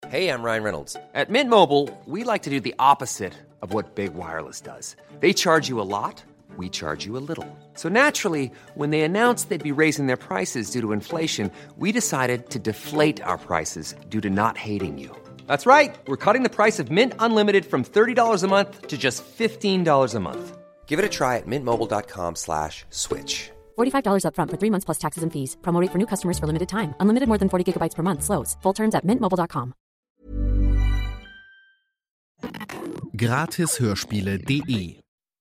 Hey, I'm Ryan Reynolds. At Mint Mobile, we like to do the opposite of what Big Wireless does. They charge you a lot, we charge you a little. So naturally, when they announced they'd be raising their prices due to inflation, we decided to deflate our prices due to not hating you. That's right. We're cutting the price of Mint Unlimited from $30 a month to just $15 a month. Give it a try at mintmobile.com/switch. $45 up front for 3 months plus taxes and fees. Promo rate for new customers for limited time. Unlimited more than 40 gigabytes per month. Slows full terms at mintmobile.com. Gratishörspiele.de.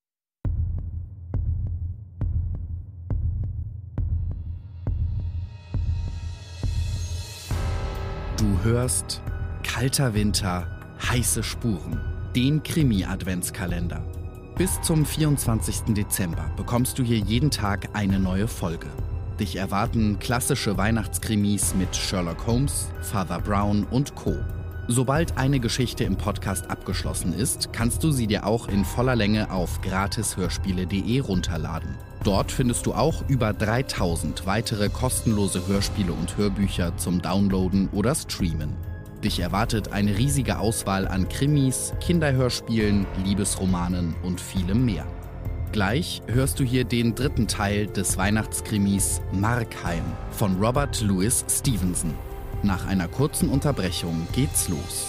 Du hörst Kalter Winter, heiße Spuren, den Krimi-Adventskalender. Bis zum 24. Dezember bekommst du hier jeden Tag eine neue Folge. Dich erwarten klassische Weihnachtskrimis mit Sherlock Holmes, Father Brown und Co. Sobald eine Geschichte im Podcast abgeschlossen ist, kannst du sie dir auch in voller Länge auf gratishörspiele.de runterladen. Dort findest du auch über 3000 weitere kostenlose Hörspiele und Hörbücher zum Downloaden oder Streamen. Dich erwartet eine riesige Auswahl an Krimis, Kinderhörspielen, Liebesromanen und vielem mehr. Gleich hörst du hier den 3. Teil des Weihnachtskrimis Markheim von Robert Louis Stevenson. Nach einer kurzen Unterbrechung geht's los.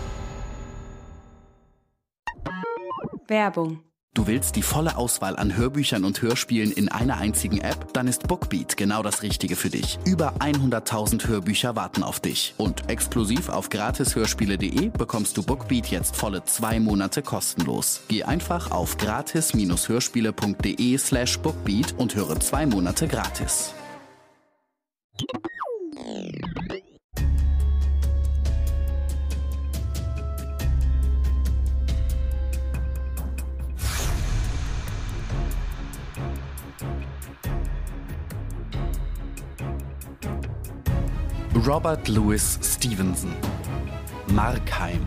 Werbung. Du willst die volle Auswahl an Hörbüchern und Hörspielen in einer einzigen App? Dann ist Bookbeat genau das Richtige für dich. Über 100.000 Hörbücher warten auf dich. Und exklusiv auf gratishörspiele.de bekommst du Bookbeat jetzt volle 2 Monate kostenlos. Geh einfach auf gratis-hörspiele.de/bookbeat und höre 2 Monate gratis. Robert Louis Stevenson. Markheim.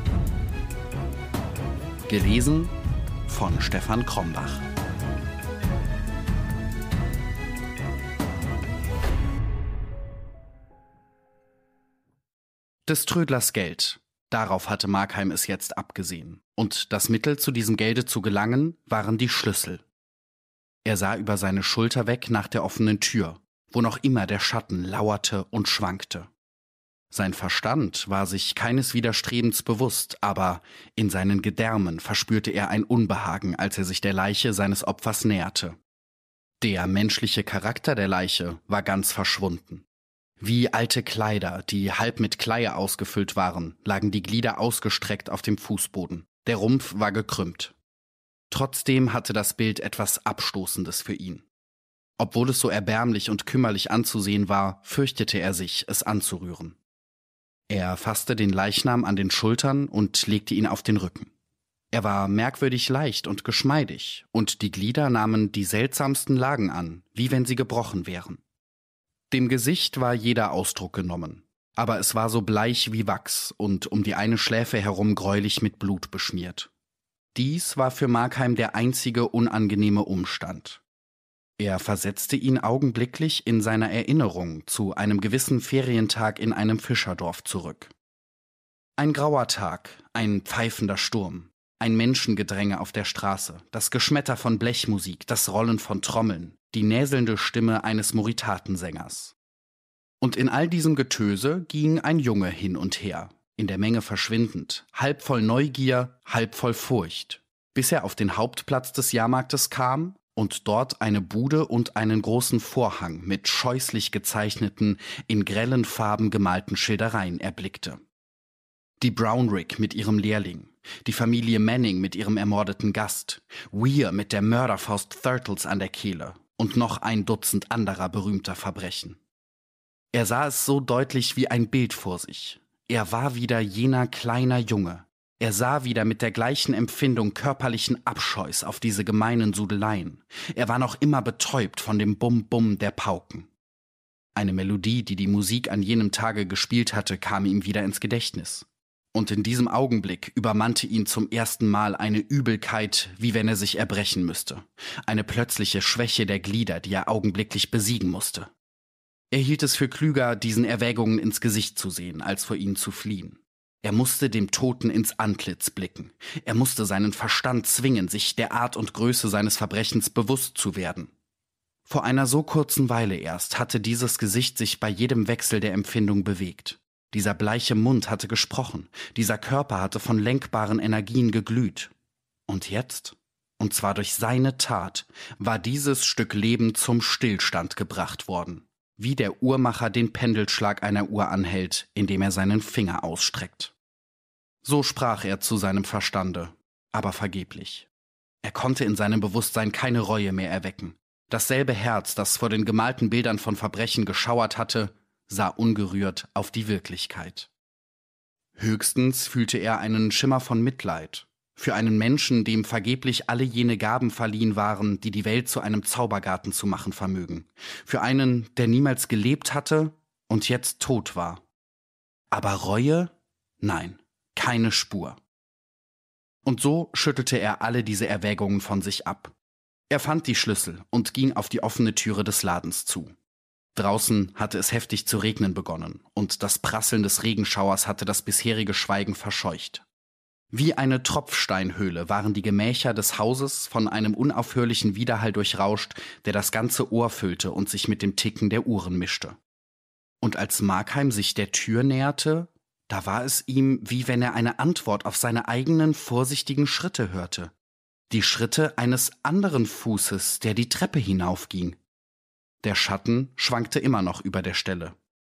Gelesen von Stefan Krombach. Des Trödlers Geld. Darauf hatte Markheim es jetzt abgesehen. Und das Mittel, zu diesem Gelde zu gelangen, waren die Schlüssel. Er sah über seine Schulter weg nach der offenen Tür, wo noch immer der Schatten lauerte und schwankte. Sein Verstand war sich keines Widerstrebens bewusst, aber in seinen Gedärmen verspürte er ein Unbehagen, als er sich der Leiche seines Opfers näherte. Der menschliche Charakter der Leiche war ganz verschwunden. Wie alte Kleider, die halb mit Kleie ausgefüllt waren, lagen die Glieder ausgestreckt auf dem Fußboden. Der Rumpf war gekrümmt. Trotzdem hatte das Bild etwas Abstoßendes für ihn. Obwohl es so erbärmlich und kümmerlich anzusehen war, fürchtete er sich, es anzurühren. Er fasste den Leichnam an den Schultern und legte ihn auf den Rücken. Er war merkwürdig leicht und geschmeidig, und die Glieder nahmen die seltsamsten Lagen an, wie wenn sie gebrochen wären. Dem Gesicht war jeder Ausdruck genommen, aber es war so bleich wie Wachs und um die eine Schläfe herum gräulich mit Blut beschmiert. Dies war für Markheim der einzige unangenehme Umstand. Er versetzte ihn augenblicklich in seiner Erinnerung zu einem gewissen Ferientag in einem Fischerdorf zurück. Ein grauer Tag, ein pfeifender Sturm, ein Menschengedränge auf der Straße, das Geschmetter von Blechmusik, das Rollen von Trommeln, die näselnde Stimme eines Moritatensängers. Und in all diesem Getöse ging ein Junge hin und her, in der Menge verschwindend, halb voll Neugier, halb voll Furcht, bis er auf den Hauptplatz des Jahrmarktes kam und dort eine Bude und einen großen Vorhang mit scheußlich gezeichneten, in grellen Farben gemalten Schildereien erblickte. Die Brownrigg mit ihrem Lehrling, die Familie Manning mit ihrem ermordeten Gast, Weir mit der Mörderfaust Thurtles an der Kehle und noch ein Dutzend anderer berühmter Verbrechen. Er sah es so deutlich wie ein Bild vor sich. Er war wieder jener kleiner Junge. Er sah wieder mit der gleichen Empfindung körperlichen Abscheus auf diese gemeinen Sudeleien. Er war noch immer betäubt von dem Bum-Bum der Pauken. Eine Melodie, die die Musik an jenem Tage gespielt hatte, kam ihm wieder ins Gedächtnis. Und in diesem Augenblick übermannte ihn zum ersten Mal eine Übelkeit, wie wenn er sich erbrechen müsste. Eine plötzliche Schwäche der Glieder, die er augenblicklich besiegen musste. Er hielt es für klüger, diesen Erwägungen ins Gesicht zu sehen, als vor ihnen zu fliehen. Er musste dem Toten ins Antlitz blicken. Er musste seinen Verstand zwingen, sich der Art und Größe seines Verbrechens bewusst zu werden. Vor einer so kurzen Weile erst hatte dieses Gesicht sich bei jedem Wechsel der Empfindung bewegt. Dieser bleiche Mund hatte gesprochen, dieser Körper hatte von lenkbaren Energien geglüht. Und jetzt, und zwar durch seine Tat, war dieses Stück Leben zum Stillstand gebracht worden, wie der Uhrmacher den Pendelschlag einer Uhr anhält, indem er seinen Finger ausstreckt. So sprach er zu seinem Verstande, aber vergeblich. Er konnte in seinem Bewusstsein keine Reue mehr erwecken. Dasselbe Herz, das vor den gemalten Bildern von Verbrechen geschauert hatte, sah ungerührt auf die Wirklichkeit. Höchstens fühlte er einen Schimmer von Mitleid für einen Menschen, dem vergeblich alle jene Gaben verliehen waren, die die Welt zu einem Zaubergarten zu machen vermögen, für einen, der niemals gelebt hatte und jetzt tot war. Aber Reue? Nein, keine Spur. Und so schüttelte er alle diese Erwägungen von sich ab. Er fand die Schlüssel und ging auf die offene Türe des Ladens zu. Draußen hatte es heftig zu regnen begonnen, und das Prasseln des Regenschauers hatte das bisherige Schweigen verscheucht. Wie eine Tropfsteinhöhle waren die Gemächer des Hauses von einem unaufhörlichen Widerhall durchrauscht, der das ganze Ohr füllte und sich mit dem Ticken der Uhren mischte. Und als Markheim sich der Tür näherte, da war es ihm, wie wenn er eine Antwort auf seine eigenen vorsichtigen Schritte hörte. Die Schritte eines anderen Fußes, der die Treppe hinaufging. Der Schatten schwankte immer noch über der Stelle.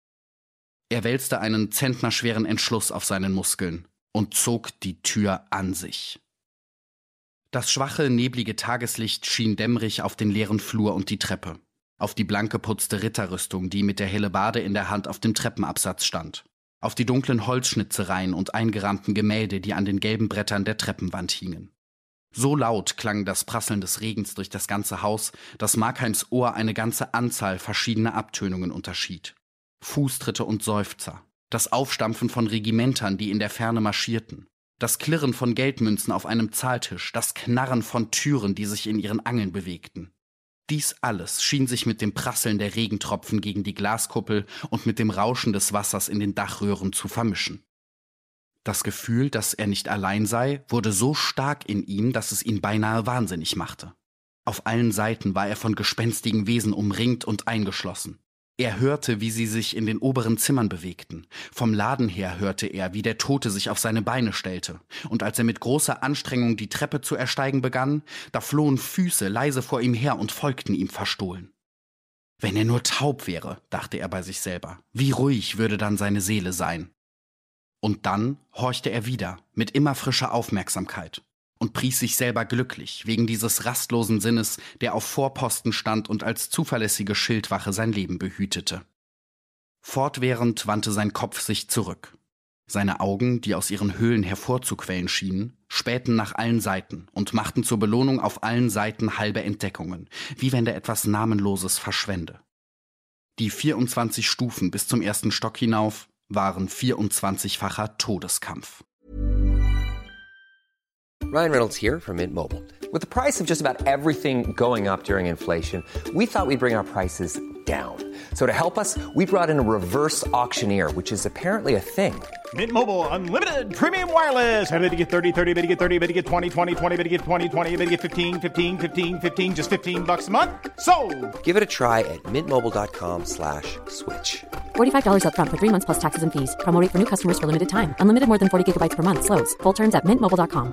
Er wälzte einen zentnerschweren Entschluss auf seinen Muskeln und zog die Tür an sich. Das schwache, neblige Tageslicht schien dämmerig auf den leeren Flur und die Treppe, auf die blank geputzte Ritterrüstung, die mit der Hellebarde in der Hand auf dem Treppenabsatz stand, auf die dunklen Holzschnitzereien und eingerahmten Gemälde, die an den gelben Brettern der Treppenwand hingen. So laut klang das Prasseln des Regens durch das ganze Haus, dass Markheims Ohr eine ganze Anzahl verschiedener Abtönungen unterschied. Fußtritte und Seufzer, das Aufstampfen von Regimentern, die in der Ferne marschierten, das Klirren von Geldmünzen auf einem Zahltisch, das Knarren von Türen, die sich in ihren Angeln bewegten. Dies alles schien sich mit dem Prasseln der Regentropfen gegen die Glaskuppel und mit dem Rauschen des Wassers in den Dachröhren zu vermischen. Das Gefühl, dass er nicht allein sei, wurde so stark in ihm, dass es ihn beinahe wahnsinnig machte. Auf allen Seiten war er von gespenstigen Wesen umringt und eingeschlossen. Er hörte, wie sie sich in den oberen Zimmern bewegten. Vom Laden her hörte er, wie der Tote sich auf seine Beine stellte. Und als er mit großer Anstrengung die Treppe zu ersteigen begann, da flohen Füße leise vor ihm her und folgten ihm verstohlen. Wenn er nur taub wäre, dachte er bei sich selber, wie ruhig würde dann seine Seele sein. Und dann horchte er wieder, mit immer frischer Aufmerksamkeit, und pries sich selber glücklich, wegen dieses rastlosen Sinnes, der auf Vorposten stand und als zuverlässige Schildwache sein Leben behütete. Fortwährend wandte sein Kopf sich zurück. Seine Augen, die aus ihren Höhlen hervorzuquellen schienen, spähten nach allen Seiten und machten zur Belohnung auf allen Seiten halbe Entdeckungen, wie wenn er etwas Namenloses verschwände. Die 24 Stufen bis zum ersten Stock hinauf waren 24-facher Todeskampf. Ryan Reynolds here from Mint Mobile. With the price of just about everything going up during inflation, we thought we'd bring our prices down. So to help us, we brought in a reverse auctioneer, which is apparently a thing. Mint Mobile Unlimited Premium Wireless. How to get 30, 30, bit to get 30, bit to get 20, 20, 20, bit to get 20, 20, bit to get 15, 15, 15, 15, just $15 a month? Sold! Give it a try at mintmobile.com/switch. $45 up front for 3 months plus taxes and fees. Promo rate for new customers for limited time. Unlimited more than 40 gigabytes per month. Slows full terms at mintmobile.com.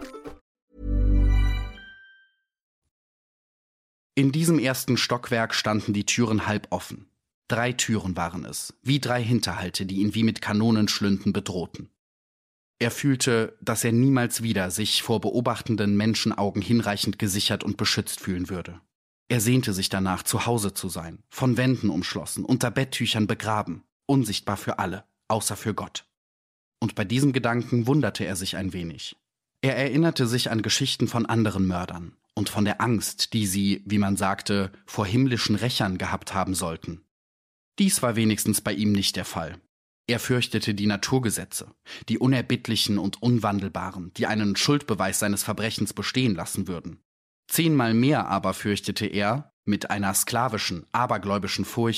In diesem ersten Stockwerk standen die Türen halb offen. 3 Türen waren es, wie 3 Hinterhalte, die ihn wie mit Kanonenschlünden bedrohten. Er fühlte, dass er niemals wieder sich vor beobachtenden Menschenaugen hinreichend gesichert und beschützt fühlen würde. Er sehnte sich danach, zu Hause zu sein, von Wänden umschlossen, unter Betttüchern begraben, unsichtbar für alle, außer für Gott. Und bei diesem Gedanken wunderte er sich ein wenig. Er erinnerte sich an Geschichten von anderen Mördern und von der Angst, die sie, wie man sagte, vor himmlischen Rächern gehabt haben sollten. Dies war wenigstens bei ihm nicht der Fall. Er fürchtete die Naturgesetze, die unerbittlichen und unwandelbaren, die einen Schuldbeweis seines Verbrechens bestehen lassen würden. 10-mal mehr aber fürchtete er, mit einer sklavischen, abergläubischen Furcht,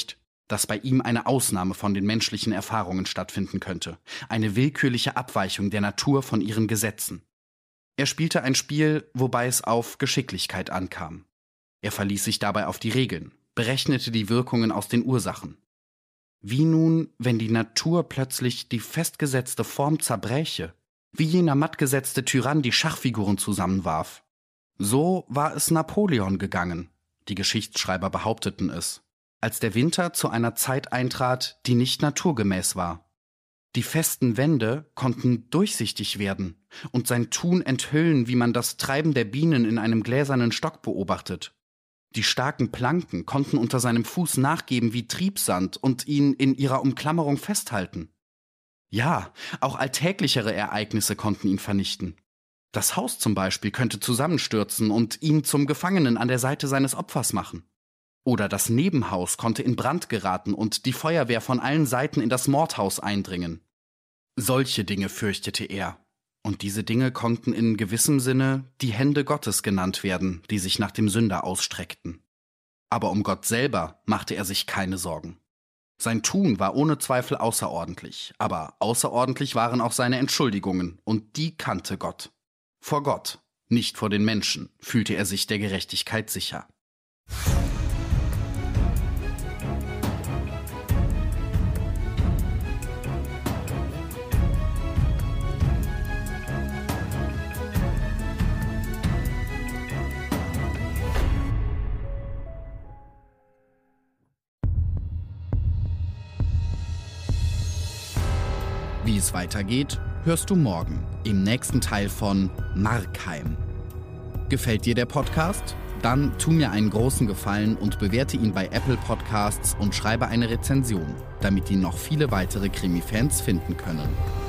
dass bei ihm eine Ausnahme von den menschlichen Erfahrungen stattfinden könnte, eine willkürliche Abweichung der Natur von ihren Gesetzen. Er spielte ein Spiel, wobei es auf Geschicklichkeit ankam. Er verließ sich dabei auf die Regeln, berechnete die Wirkungen aus den Ursachen. Wie nun, wenn die Natur plötzlich die festgesetzte Form zerbräche, wie jener mattgesetzte Tyrann die Schachfiguren zusammenwarf? So war es Napoleon gegangen, die Geschichtsschreiber behaupteten es, als der Winter zu einer Zeit eintrat, die nicht naturgemäß war. Die festen Wände konnten durchsichtig werden und sein Tun enthüllen, wie man das Treiben der Bienen in einem gläsernen Stock beobachtet. Die starken Planken konnten unter seinem Fuß nachgeben wie Triebsand und ihn in ihrer Umklammerung festhalten. Ja, auch alltäglichere Ereignisse konnten ihn vernichten. Das Haus zum Beispiel könnte zusammenstürzen und ihn zum Gefangenen an der Seite seines Opfers machen. Oder das Nebenhaus konnte in Brand geraten und die Feuerwehr von allen Seiten in das Mordhaus eindringen. Solche Dinge fürchtete er. Und diese Dinge konnten in gewissem Sinne die Hände Gottes genannt werden, die sich nach dem Sünder ausstreckten. Aber um Gott selber machte er sich keine Sorgen. Sein Tun war ohne Zweifel außerordentlich, aber außerordentlich waren auch seine Entschuldigungen, und die kannte Gott. Vor Gott, nicht vor den Menschen, fühlte er sich der Gerechtigkeit sicher. Wie es weitergeht, hörst du morgen im nächsten Teil von Markheim. Gefällt dir der Podcast? Dann tu mir einen großen Gefallen und bewerte ihn bei Apple Podcasts und schreibe eine Rezension, damit ihn noch viele weitere Krimi-Fans finden können.